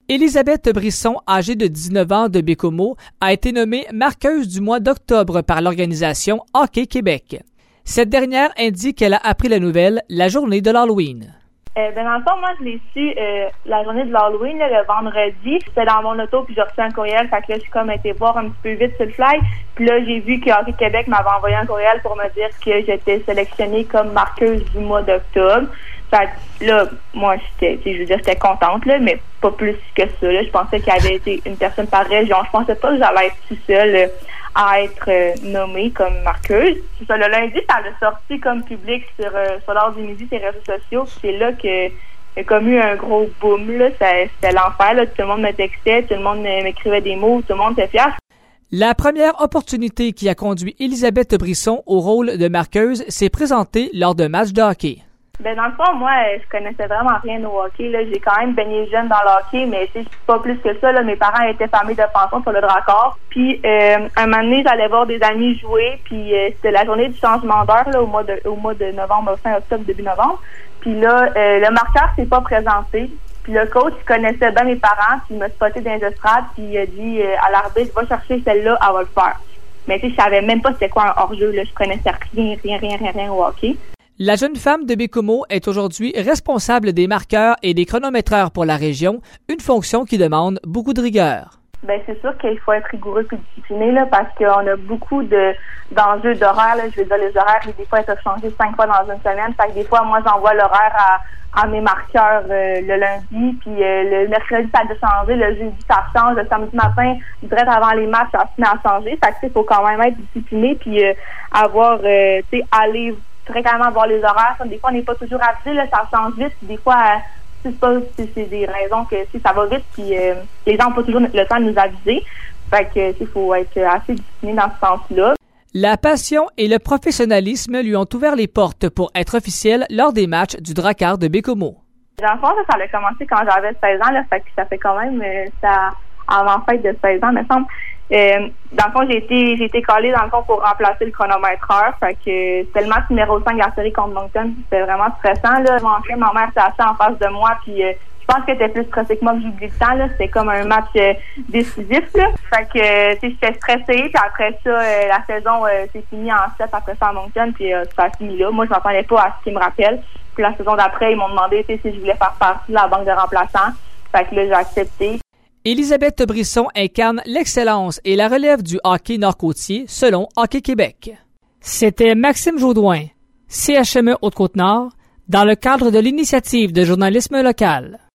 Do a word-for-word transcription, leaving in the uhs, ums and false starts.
Élisabeth Brisson, âgée de dix-neuf ans de Bécomo, a été nommée marqueuse du mois d'octobre par l'organisation Hockey Québec. Cette dernière indique qu'elle a appris la nouvelle la journée de l'Halloween. Euh, ben dans le fond, moi, je l'ai su euh, la journée de l'Halloween, là, le vendredi. C'était dans mon auto, puis j'ai reçu un courriel. Fait que là, je suis comme été voir un petit peu vite sur le fly. Puis là, j'ai vu que Hockey Québec m'avait envoyé un courriel pour me dire que j'étais sélectionnée comme marqueuse du mois d'octobre. Fait que là, moi, j'étais, je veux dire, j'étais contente, là, mais pas plus que ça. Là. Je pensais qu'il y avait été une personne par région. Je pensais pas que j'allais être tout seule euh, à être euh, nommée comme marqueuse. C'est ça, le lundi, ça a sorti comme public sur, euh, sur l'heure du midi, ses réseaux sociaux. Puis c'est là que il y a comme eu un gros boom. Là. Ça, c'était l'enfer. Là. Tout le monde me textait, tout le monde m'écrivait des mots, tout le monde était fier. La première opportunité qui a conduit Élisabeth Brisson au rôle de marqueuse s'est présentée lors d'un match de hockey. Ben dans le fond, moi, je connaissais vraiment rien au hockey. Là, j'ai quand même baigné jeune dans le hockey, mais tu sais, pas plus que ça. Là, mes parents étaient familles de pension sur le Dracor. Puis euh, un moment donné, j'allais voir des amis jouer. Puis euh, c'était la journée du changement d'heure là, au mois de au mois de novembre, fin octobre, début novembre. Puis là, euh, le marqueur s'est pas présenté. Puis le coach il connaissait bien mes parents. Puis il m'a spoté dans les estrades. Puis il a dit euh, à l'arbitre, va chercher celle-là, elle va le faire. Mais tu sais, je savais même pas c'était quoi un hors-jeu. Là, je connaissais rien, rien, rien, rien, rien au hockey. La jeune femme de Bécomo est aujourd'hui responsable des marqueurs et des chronométreurs pour la région, une fonction qui demande beaucoup de rigueur. Ben c'est sûr qu'il faut être rigoureux et discipliné là, parce qu'on a beaucoup de d'enjeux d'horaire. Là. Je veux dire, les horaires, des fois, ils peuvent changer cinq fois dans une semaine. Fait que des fois, moi, j'envoie l'horaire à, à mes marqueurs euh, le lundi, puis euh, le mercredi, ça a changé, le jeudi, ça change, le samedi matin, direct avant les matchs, ça se met à changer. Fait que il faut quand même être discipliné, puis euh, avoir, euh, tu sais, aller fréquemment voir les horaires. Des fois, on n'est pas toujours avisé, là, ça change vite. Des fois, euh, c'est pas c'est, c'est des raisons que si ça va vite, puis euh, les gens n'ont pas toujours le temps de nous aviser. Fait que il faut être assez discipliné dans ce sens-là. La passion et le professionnalisme lui ont ouvert les portes pour être officielle lors des matchs du Dracor de Bécomo. Dans le fond, ça, ça a commencé quand j'avais seize ans, là, fait que ça fait quand même euh, ça avant fête de seize ans, me semble. Euh, dans le fond, j'ai été j'ai été collée dans le fond pour remplacer le chronométreur. Fait que c'était le match numéro cinq de la série contre Moncton. C'était vraiment stressant. Là. Ma mère s'est assise en face de moi, puis euh, je pense qu'elle était plus stressée que moi que j'oublie le temps. Là. C'était comme un match euh, décisif. Là. Fait que euh, j'étais stressée, puis après ça, euh, la saison euh, s'est finie en sept après ça à Moncton, puis euh, ça a fini là. Moi, je m'attendais pas à ce qu'ils me rappellent. Puis la saison d'après, ils m'ont demandé si je voulais faire partie de la banque de remplaçants. Fait que là, j'ai accepté. Élisabeth Brisson incarne l'excellence et la relève du hockey nord-côtier selon Hockey Québec. C'était Maxime Jaudoin, C H M E Haute-Côte-Nord, dans le cadre de l'initiative de journalisme local.